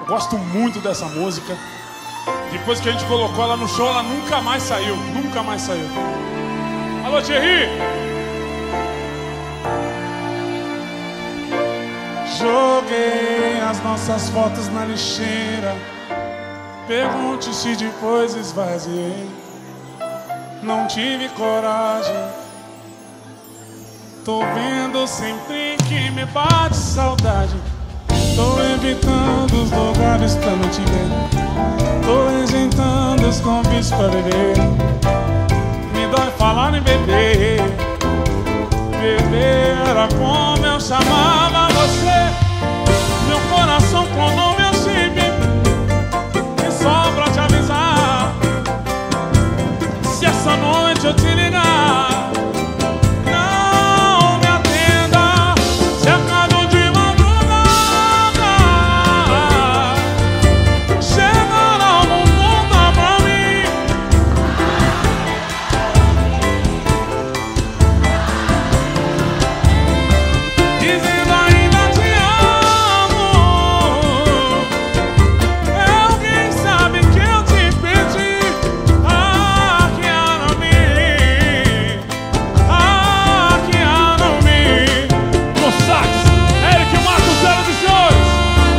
Gosto muito dessa música. Depois que a gente colocou ela no show, ela nunca mais saiu. Nunca mais saiu. Alô, Thierry! Joguei as nossas fotos na lixeira. Pergunte se depois esvaziei. Não tive coragem. Tô vendo sempre que me bate saudade. Tô evitando os lugares pra não te ver. Tô rejeitando os convites pra beber. Me dói falar em beber. Beber era como eu chamava você. Meu coração clonou meu chip. E só pra te avisar, se essa noite eu te ligar, não me atenda. Se acaso de madrugada chegar algum ponto pra mim, dizendo ainda te amo, alguém sabe que eu te perdi. Aqui a mim, aqui a mim. No sax, Eric Marcos, senhoras e senhores.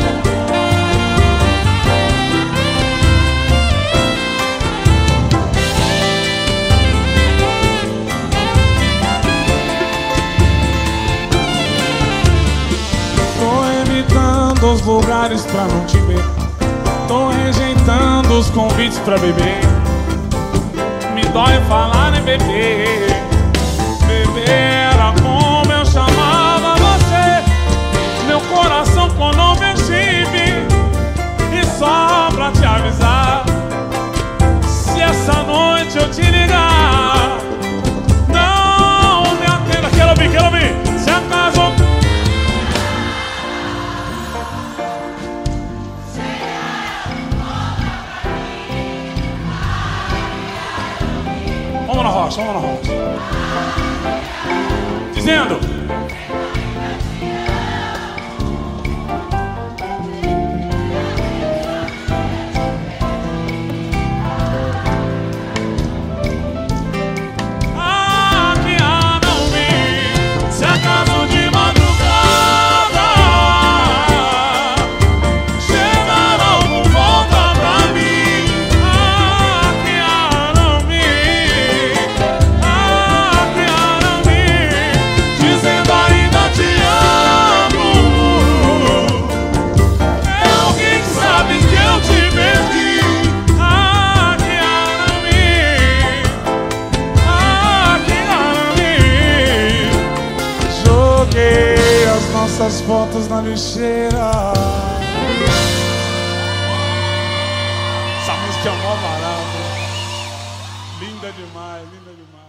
Tô evitando os lugares pra não te ver. Tô rejeitando os convites pra beber. Me dói falar em beber. Beber era como eu chamava você. Meu coração clonou meu chip. E só pra te avisar, se essa noite eu te ligar, não me atenda. Quero ouvir, quero ouvir. Se acaso vamos na rocha, vamos na rocha. Dizendo: aqui a não vir. Se acaso de madrugada chegar algum volta pra mim, aqui a não vir. Aqui a não vir. Dizendo ainda te amo, alguém sabe que eu te perdi. Aqui a não vir. Aqui a não vir. Joguei as nossas fotos na lixeira. Essa música é mó barata. Linda demais, linda demais.